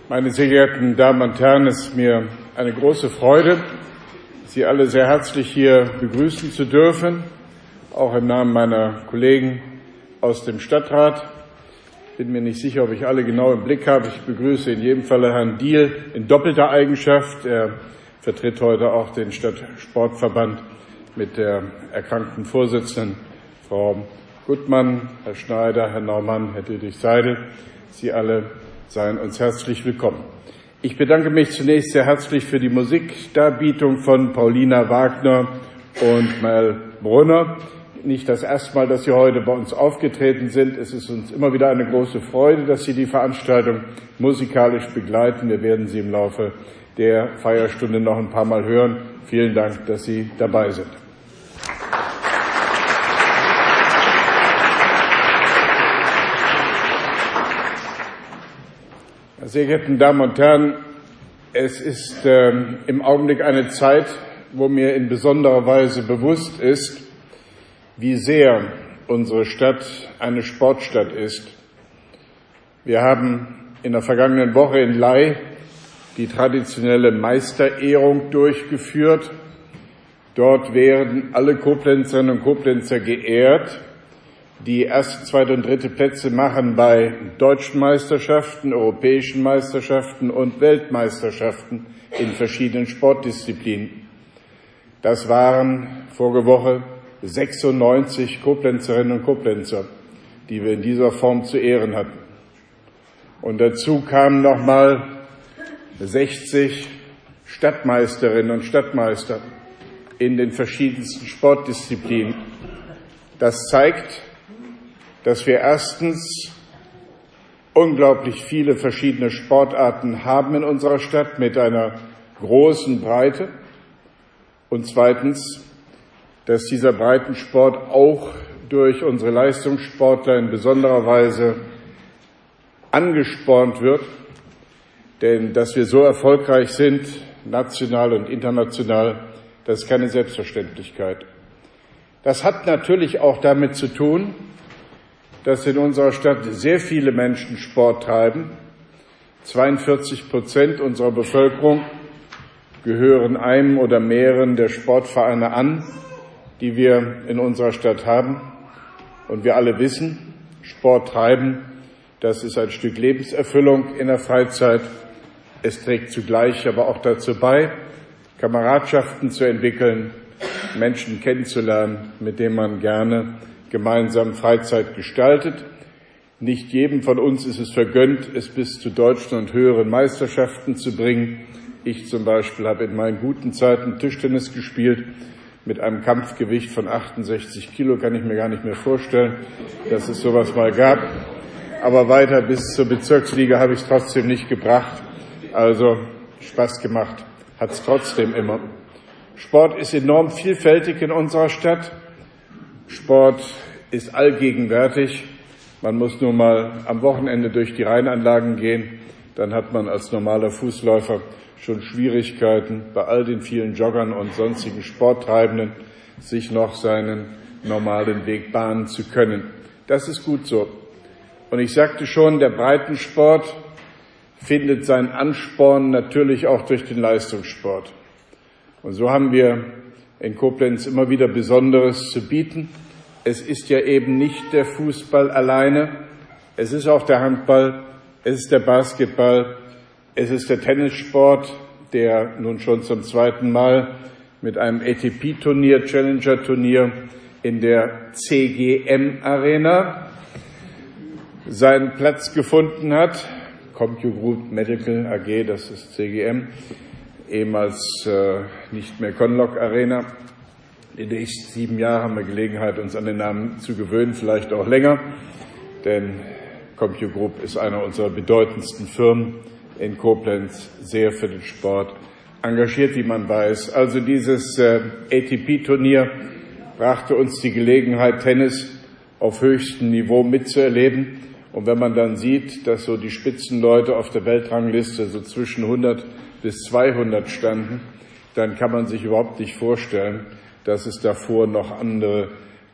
Meine sehr geehrten Damen und Herren, es ist mir eine große Freude, Sie alle sehr herzlich hier begrüßen zu dürfen, auch im Namen meiner Kollegen aus dem Stadtrat. Ich bin mir nicht sicher, ob ich alle genau im Blick habe. Ich begrüße in jedem Falle Herrn Diehl in doppelter Eigenschaft. Er vertritt heute auch den Stadtsportverband mit der erkrankten Vorsitzenden, Frau Gutmann, Herr Schneider, Herr Naumann, Herr Dietrich-Seidel. Sie alle seien uns herzlich willkommen. Ich bedanke mich zunächst sehr herzlich für die Musikdarbietung von Paulina Wagner und Mel Brunner. Nicht das erste Mal, dass Sie heute bei uns aufgetreten sind. Es ist uns immer wieder eine große Freude, dass Sie die Veranstaltung musikalisch begleiten. Wir werden Sie im Laufe der Feierstunde noch ein paar Mal hören. Vielen Dank, dass Sie dabei sind. Sehr geehrte Damen und Herren, es ist im Augenblick eine Zeit, wo mir in besonderer Weise bewusst ist, wie sehr unsere Stadt eine Sportstadt ist. Wir haben in der vergangenen Woche in Ley die traditionelle Meisterehrung durchgeführt. Dort werden alle Koblenzerinnen und Koblenzer geehrt, die erste, zweite und dritte Plätze machen bei deutschen Meisterschaften, europäischen Meisterschaften und Weltmeisterschaften in verschiedenen Sportdisziplinen. Das waren vorige Woche 96 Koblenzerinnen und Koblenzer, die wir in dieser Form zu ehren hatten. Und dazu kamen nochmal 60 Stadtmeisterinnen und Stadtmeister in den verschiedensten Sportdisziplinen. Das zeigt, dass wir erstens unglaublich viele verschiedene Sportarten haben in unserer Stadt mit einer großen Breite und zweitens, dass dieser Breitensport auch durch unsere Leistungssportler in besonderer Weise angespornt wird, denn dass wir so erfolgreich sind, national und international, das ist keine Selbstverständlichkeit. Das hat natürlich auch damit zu tun, dass in unserer Stadt sehr viele Menschen Sport treiben. 42% unserer Bevölkerung gehören einem oder mehreren der Sportvereine an, die wir in unserer Stadt haben. Und wir alle wissen, Sport treiben, das ist ein Stück Lebenserfüllung in der Freizeit. Es trägt zugleich aber auch dazu bei, Kameradschaften zu entwickeln, Menschen kennenzulernen, mit denen man gerne gemeinsam Freizeit gestaltet. Nicht jedem von uns ist es vergönnt, es bis zu deutschen und höheren Meisterschaften zu bringen. Ich zum Beispiel habe in meinen guten Zeiten Tischtennis gespielt mit einem Kampfgewicht von 68 Kilo. Kann ich mir gar nicht mehr vorstellen, dass es sowas mal gab. Aber weiter bis zur Bezirksliga habe ich es trotzdem nicht gebracht. Also Spaß gemacht hat es trotzdem immer. Sport ist enorm vielfältig in unserer Stadt. Sport ist allgegenwärtig. Man muss nur mal am Wochenende durch die Rheinanlagen gehen. Dann hat man als normaler Fußläufer schon Schwierigkeiten, bei all den vielen Joggern und sonstigen Sporttreibenden sich noch seinen normalen Weg bahnen zu können. Das ist gut so. Und ich sagte schon, der Breitensport findet seinen Ansporn natürlich auch durch den Leistungssport. Und so haben wir in Koblenz immer wieder Besonderes zu bieten. Es ist ja eben nicht der Fußball alleine, es ist auch der Handball, es ist der Basketball, es ist der Tennissport, der nun schon zum zweiten Mal mit einem ATP-Turnier, Challenger-Turnier in der CGM-Arena seinen Platz gefunden hat. CompuGroup Medical AG, das ist CGM, ehemals nicht mehr Conloc Arena. In den nächsten 7 Jahren haben wir Gelegenheit, uns an den Namen zu gewöhnen, vielleicht auch länger, denn CompuGroup ist einer unserer bedeutendsten Firmen in Koblenz, sehr für den Sport engagiert, wie man weiß. Also dieses ATP-Turnier brachte uns die Gelegenheit, Tennis auf höchstem Niveau mitzuerleben. Und wenn man dann sieht, dass so die Spitzenleute auf der Weltrangliste so zwischen 100 bis 200 standen, dann kann man sich überhaupt nicht vorstellen, dass es davor noch andere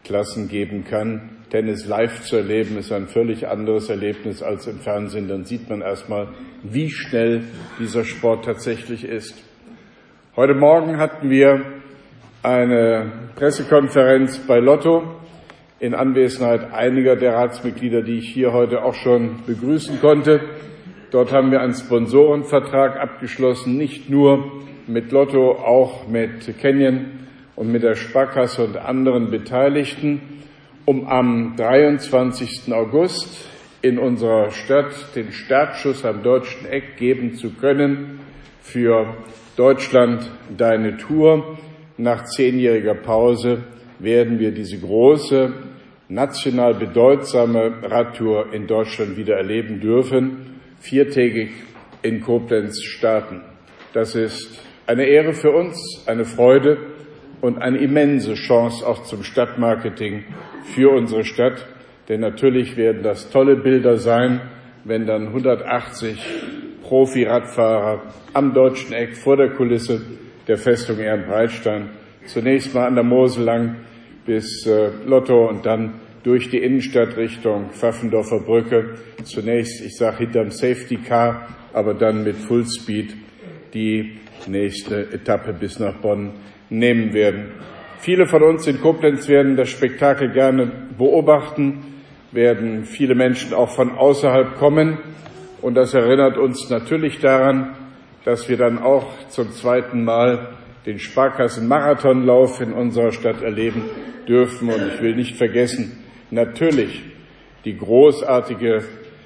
Klassen geben kann. Tennis live zu erleben ist ein völlig anderes Erlebnis als im Fernsehen. Dann sieht man erstmal, wie schnell dieser Sport tatsächlich ist. Heute Morgen hatten wir eine Pressekonferenz bei Lotto in Anwesenheit einiger der Ratsmitglieder, die ich hier heute auch schon begrüßen konnte. Dort haben wir einen Sponsorenvertrag abgeschlossen, nicht nur mit Lotto, auch mit Canyon und mit der Sparkasse und anderen Beteiligten, um am 23. August in unserer Stadt den Startschuss am Deutschen Eck geben zu können für Deutschland deine Tour. Nach 10-jähriger Pause werden wir diese große, national bedeutsame Radtour in Deutschland wieder erleben dürfen, 4-tägig in Koblenz starten. Das ist eine Ehre für uns, eine Freude und eine immense Chance auch zum Stadtmarketing für unsere Stadt. Denn natürlich werden das tolle Bilder sein, wenn dann 180 Profi-Radfahrer am Deutschen Eck vor der Kulisse der Festung Ehrenbreitstein zunächst mal an der Mosel lang bis Lotto und dann durch die Innenstadt Richtung Pfaffendorfer Brücke. Zunächst, ich sage hinterm Safety Car, aber dann mit Fullspeed die nächste Etappe bis nach Bonn nehmen werden. Viele von uns in Koblenz werden das Spektakel gerne beobachten, werden viele Menschen auch von außerhalb kommen. Und das erinnert uns natürlich daran, dass wir dann auch zum zweiten Mal den Sparkassen-Marathonlauf in unserer Stadt erleben dürfen. Und ich will nicht vergessen, natürlich die großartige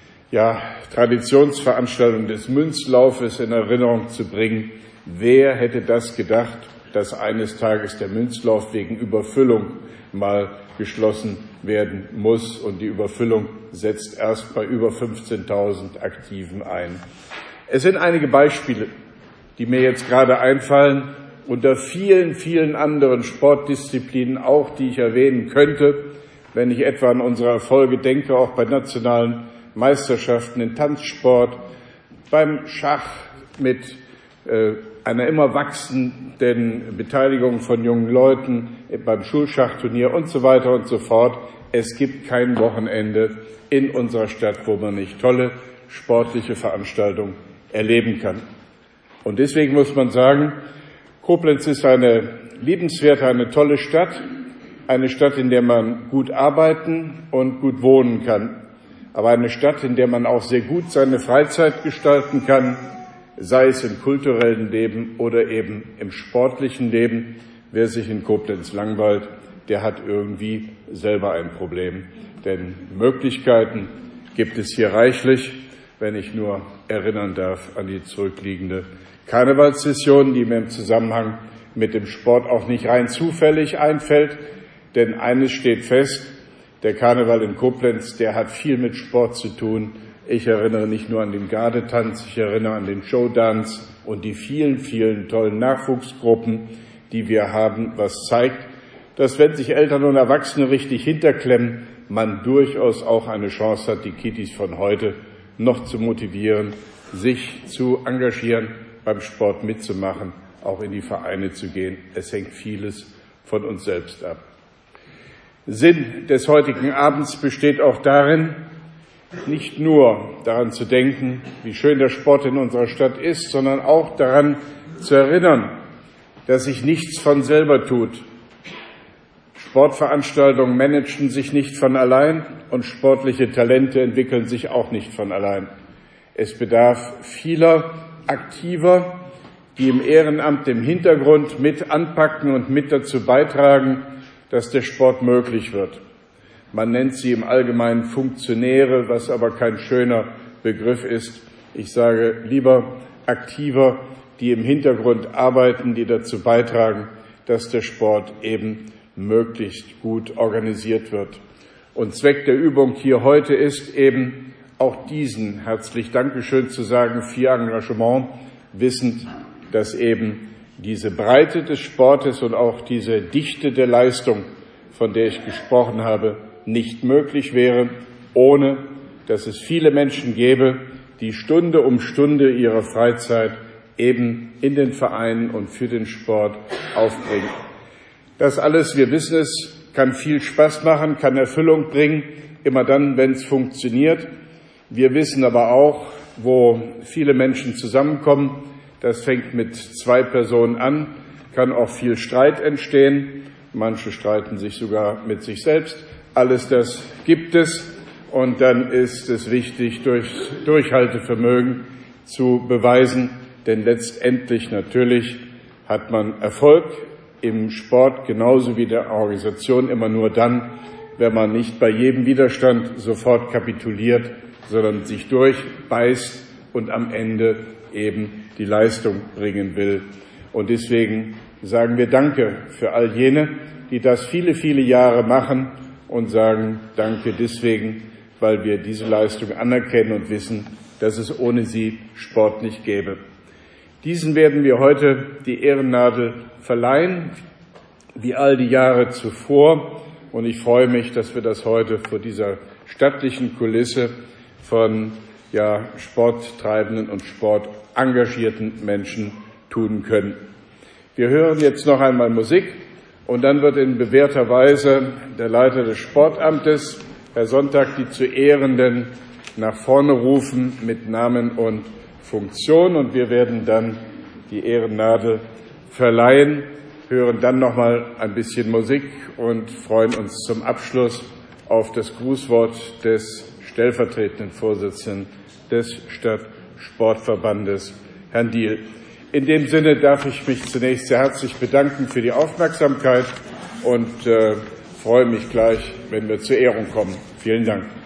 Traditionsveranstaltung des Münzlaufes in Erinnerung zu bringen. Wer hätte das gedacht, dass eines Tages der Münzlauf wegen Überfüllung mal geschlossen werden muss, und die Überfüllung setzt erst bei über 15.000 Aktiven ein. Es sind einige Beispiele, die mir jetzt gerade einfallen, unter vielen, vielen anderen Sportdisziplinen auch, die ich erwähnen könnte, wenn ich etwa an unsere Erfolge denke, auch bei nationalen Meisterschaften in Tanzsport, beim Schach mit einer immer wachsenden Beteiligung von jungen Leuten, beim Schulschachturnier und so weiter und so fort. Es gibt kein Wochenende in unserer Stadt, wo man nicht tolle sportliche Veranstaltungen erleben kann. Und deswegen muss man sagen, Koblenz ist eine liebenswerte, eine tolle Stadt, eine Stadt, in der man gut arbeiten und gut wohnen kann, aber eine Stadt, in der man auch sehr gut seine Freizeit gestalten kann, sei es im kulturellen Leben oder eben im sportlichen Leben. Wer sich in Koblenz langweilt, der hat irgendwie selber ein Problem. Denn Möglichkeiten gibt es hier reichlich, wenn ich nur erinnern darf an die zurückliegende Karnevalssession, die mir im Zusammenhang mit dem Sport auch nicht rein zufällig einfällt. Denn eines steht fest, der Karneval in Koblenz, der hat viel mit Sport zu tun. Ich erinnere nicht nur an den Gardetanz, ich erinnere an den Showdance und die vielen, vielen tollen Nachwuchsgruppen, die wir haben, was zeigt, dass, wenn sich Eltern und Erwachsene richtig hinterklemmen, man durchaus auch eine Chance hat, die Kiddies von heute noch zu motivieren, sich zu engagieren, beim Sport mitzumachen, auch in die Vereine zu gehen. Es hängt vieles von uns selbst ab. Sinn des heutigen Abends besteht auch darin, nicht nur daran zu denken, wie schön der Sport in unserer Stadt ist, sondern auch daran zu erinnern, dass sich nichts von selber tut. Sportveranstaltungen managen sich nicht von allein und sportliche Talente entwickeln sich auch nicht von allein. Es bedarf vieler Aktiver, die im Ehrenamt im Hintergrund mit anpacken und mit dazu beitragen, dass der Sport möglich wird. Man nennt sie im Allgemeinen Funktionäre, was aber kein schöner Begriff ist. Ich sage lieber Aktiver, die im Hintergrund arbeiten, die dazu beitragen, dass der Sport eben möglichst gut organisiert wird. Und Zweck der Übung hier heute ist eben auch diesen herzlich Dankeschön zu sagen für Ihr Engagement, wissend, dass eben diese Breite des Sportes und auch diese Dichte der Leistung, von der ich gesprochen habe, nicht möglich wäre, ohne dass es viele Menschen gäbe, die Stunde um Stunde ihre Freizeit eben in den Vereinen und für den Sport aufbringen. Das alles, wir wissen es, kann viel Spaß machen, kann Erfüllung bringen, immer dann, wenn es funktioniert. Wir wissen aber auch, wo viele Menschen zusammenkommen, das fängt mit 2 Personen an, kann auch viel Streit entstehen. Manche streiten sich sogar mit sich selbst. Alles das gibt es. Und dann ist es wichtig, durch Durchhaltevermögen zu beweisen. Denn letztendlich natürlich hat man Erfolg im Sport genauso wie der Organisation immer nur dann, wenn man nicht bei jedem Widerstand sofort kapituliert, sondern sich durchbeißt und am Ende eben die Leistung bringen will. Und deswegen sagen wir Danke für all jene, die das viele, viele Jahre machen und sagen Danke deswegen, weil wir diese Leistung anerkennen und wissen, dass es ohne sie Sport nicht gäbe. Diesen werden wir heute die Ehrennadel verleihen, wie all die Jahre zuvor. Und ich freue mich, dass wir das heute vor dieser stattlichen Kulisse von sporttreibenden und sportengagierten Menschen tun können. Wir hören jetzt noch einmal Musik und dann wird in bewährter Weise der Leiter des Sportamtes, Herr Sonntag, die zu Ehrenden nach vorne rufen mit Namen und Funktion und wir werden dann die Ehrennadel verleihen, hören dann noch mal ein bisschen Musik und freuen uns zum Abschluss auf das Grußwort des stellvertretenden Vorsitzenden des Stadtsportverbandes, Herrn Diehl. In dem Sinne darf ich mich zunächst sehr herzlich bedanken für die Aufmerksamkeit und freue mich gleich, wenn wir zur Ehrung kommen. Vielen Dank.